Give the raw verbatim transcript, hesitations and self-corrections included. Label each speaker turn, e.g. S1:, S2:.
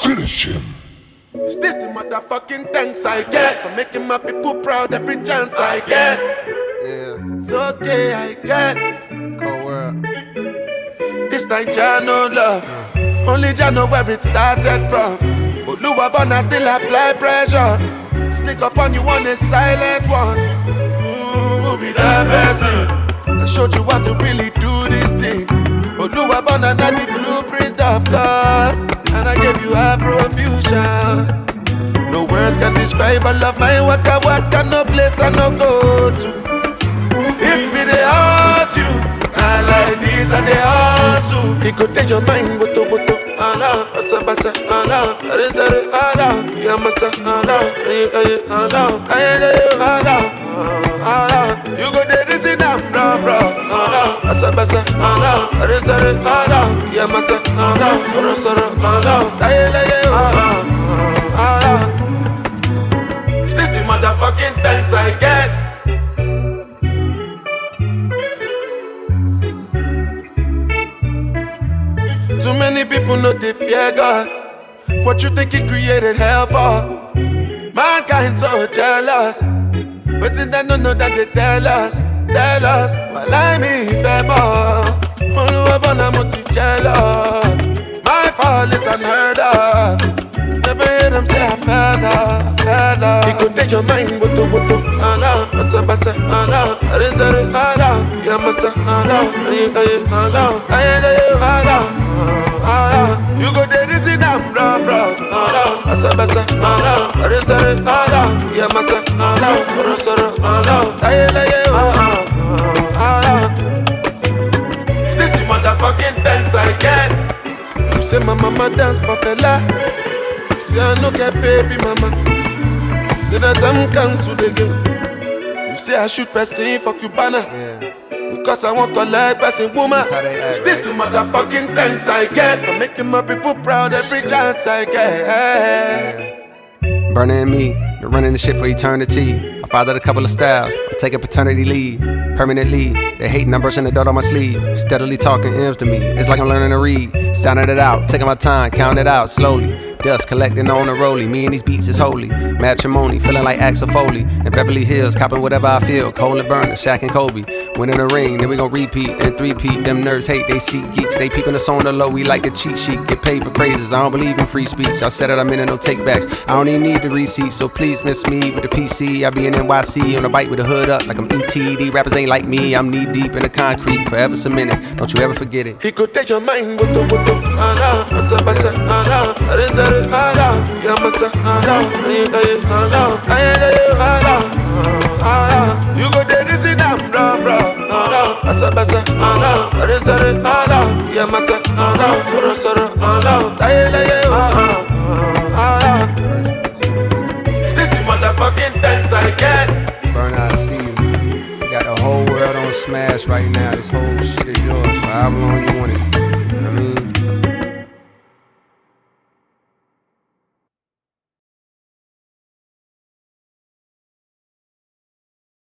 S1: Finish him.
S2: Is this the motherfucking thanks I get for making my people proud every chance I get?
S3: Yeah,
S2: It's okay, I get.
S3: cold world.
S2: This night Jah no love, only Jah know where it started from. Oluwa Bona still apply pressure. Sneak up on you on a silent one. Mm, who be that person? I showed you how to really do this thing. Oluwa Bona not the blueprint of course, and I gave you Afrofusion. No words can describe all of my waka waka, no place I no go to. If it dey hurt you, I like this and they hustle. It could take your mind, boto boto. Allah, basa basa, Allah, sare sare, Allah, yamasa, Allah, aye aye, Allah, aye aye, Allah, Allah. You go there, this in I'm rough rough. Allah, basa basa, Allah, sare sare, Allah, yamasa, Allah, soro soro, Allah, aye aye, Allah, Allah. Is this the motherfucking thanks I get? Too many people know they fear God. What you think He created hell for? Mankind so jealous. But then they don't know that they tell us, tell us. Well, I mean, famous. Oluwa Bona mo ti jealous. My fall is unheard of. You never hear them say I fell off, fell off. It could take your mind, boto boto. Allah, basa basa, Allah, sare sare, Allah, yamasa, Allah, aye aye, Allah, aye aye, Allah. You go there, this in I'm rough, rough. Allah, basa basa, Allah, sare sare, Allah, yamasa, Allah, soro soro, Allah, aye aye, Allah, Allah. Is this the motherfucking thanks I get? You say my mama dance for fella. You say I no get baby mama. You say that I'm cancelled again. You say I shoot person for Cubana.
S3: Yeah.
S2: Because I want to collect person woman.
S3: That's how they act,
S2: Is this the motherfucking thanks I get for making my people proud every chance I get?
S3: Burner and me, been running the shit for eternity. I fathered a couple of styles, I take a paternity leave. Permanently, they hating, I'm brushing the dirt on my sleeve. Steadily talking M's to me, it's like I'm learning to read. Sounding it out, taking my time, counting it out slowly. Dust collecting on a rollie, me and these beats is holy. Matrimony, feeling like Axel Foley. In Beverly Hills, copping whatever I feel. Cole and Burner, Shaq and Kobe. Winning the ring, then we gon' repeat and three-peat. Them nerds hate, they see geeks. They peeping us on the low, we like a cheat sheet. Get paid for phrases, I don't believe in free speech. I said it, I'm in no takebacks. I don't even need the receipt, so please miss me with the P C. I be in N Y C on a bike with the hood up like I'm E T. These rappers ain't like me, I'm knee deep in the concrete. Forever cemented, don't you ever forget it.
S2: He could take your mind, boto boto. Allah, basa basa, Allah, sare sare, Allah, yamasa, Allah, aye aye, Allah, aye aye, Allah, Allah. You go there, this in I'm rough rough. Allah, basa basa, Allah, sare sare, Allah, yamasa, Allah, soro soro, Allah, aye aye, Allah, Allah. Is this the motherfucking thanks I get?
S3: Burner, I see you. You got the whole world on smash right now. This whole shit is yours for however long you want it.